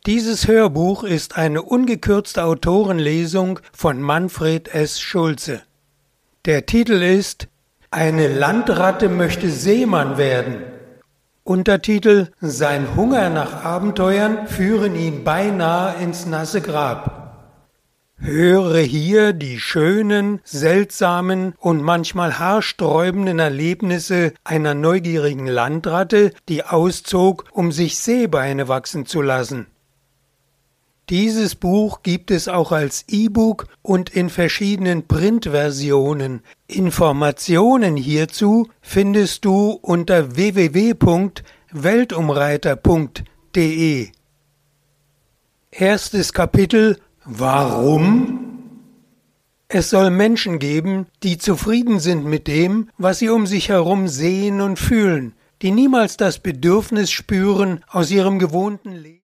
Dieses Hörbuch ist eine ungekürzte Autorenlesung von Manfred S. Schulze. Der Titel ist Eine Landratte möchte Seemann werden. Untertitel Sein Hunger nach Abenteuern führen ihn beinahe ins nasse Grab. Höre hier die schönen, seltsamen und manchmal haarsträubenden Erlebnisse einer neugierigen Landratte, die auszog, um sich Seebeine wachsen zu lassen. Dieses Buch gibt es auch als E-Book und in verschiedenen Printversionen. Informationen hierzu findest du unter www.weltumreiter.de. Erstes Kapitel: Warum? Es soll Menschen geben, die zufrieden sind mit dem, was sie um sich herum sehen und fühlen, die niemals das Bedürfnis spüren, aus ihrem gewohnten Leben